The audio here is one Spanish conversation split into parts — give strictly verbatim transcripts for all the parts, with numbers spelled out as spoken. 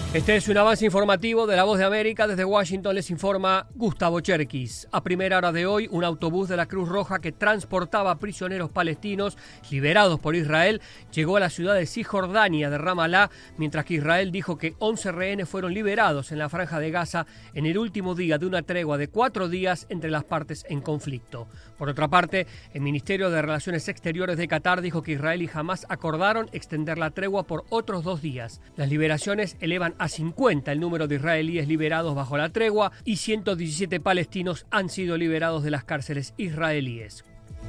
Este es un avance informativo de La Voz de América. Desde Washington les informa Gustavo Cherkis. A primera hora de hoy, un autobús de la Cruz Roja que transportaba prisioneros palestinos liberados por Israel llegó a la ciudad de Cisjordania de Ramallah, mientras que Israel dijo que once rehenes fueron liberados en la Franja de Gaza en el último día de una tregua de cuatro días entre las partes en conflicto. Por otra parte, el Ministerio de Relaciones Exteriores de Qatar dijo que Israel y Hamás acordaron extender la tregua por otros dos días. Las liberaciones elevan a cincuenta el número de israelíes liberados bajo la tregua y ciento diecisiete palestinos han sido liberados de las cárceles israelíes.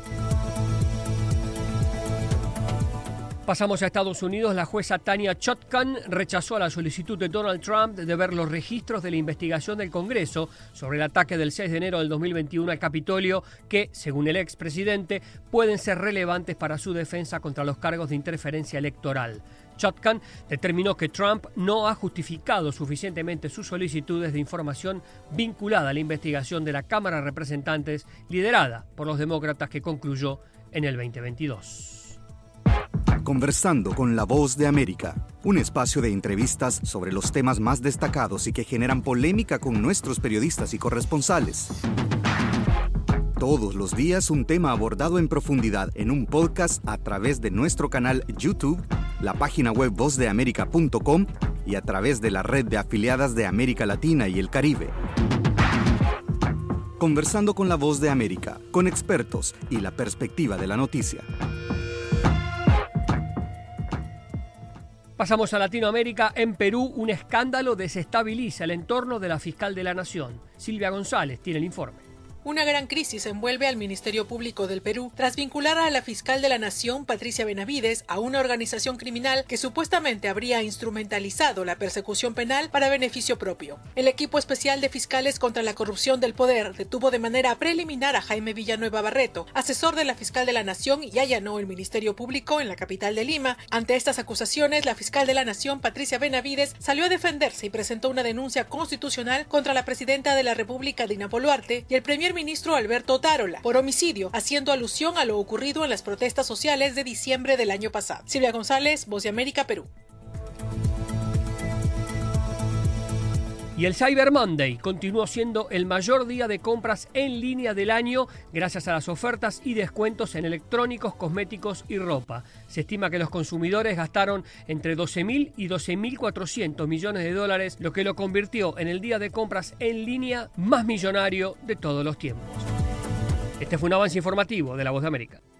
Pasamos a Estados Unidos. La jueza Tanya Chutkan rechazó la solicitud de Donald Trump de ver los registros de la investigación del Congreso sobre el ataque del seis de enero del dos mil veintiuno al Capitolio que, según el expresidente, pueden ser relevantes para su defensa contra los cargos de interferencia electoral. Chutkan determinó que Trump no ha justificado suficientemente sus solicitudes de información vinculada a la investigación de la Cámara de Representantes liderada por los demócratas que concluyó en el veinte veintidós. Conversando con La Voz de América, un espacio de entrevistas sobre los temas más destacados y que generan polémica con nuestros periodistas y corresponsales. Todos los días un tema abordado en profundidad en un podcast a través de nuestro canal YouTube, la página web voz de américa punto com y a través de la red de afiliadas de América Latina y el Caribe. Conversando con La Voz de América, con expertos y la perspectiva de la noticia. Pasamos a Latinoamérica. En Perú, un escándalo desestabiliza el entorno de la fiscal de la Nación. Silvia González tiene el informe. Una gran crisis envuelve al Ministerio Público del Perú tras vincular a la fiscal de la Nación, Patricia Benavides, a una organización criminal que supuestamente habría instrumentalizado la persecución penal para beneficio propio. El equipo especial de fiscales contra la corrupción del poder detuvo de manera preliminar a Jaime Villanueva Barreto, asesor de la fiscal de la Nación, y allanó el Ministerio Público en la capital de Lima. Ante estas acusaciones, la fiscal de la Nación, Patricia Benavides, salió a defenderse y presentó una denuncia constitucional contra la presidenta de la República, Dina Boluarte, y el primer ministro Alberto Otárola por homicidio, haciendo alusión a lo ocurrido en las protestas sociales de diciembre del año pasado. Silvia González, Voz de América, Perú. Y el Cyber Monday continuó siendo el mayor día de compras en línea del año gracias a las ofertas y descuentos en electrónicos, cosméticos y ropa. Se estima que los consumidores gastaron entre doce mil y doce mil cuatrocientos millones de dólares, lo que lo convirtió en el día de compras en línea más millonario de todos los tiempos. Este fue un avance informativo de La Voz de América.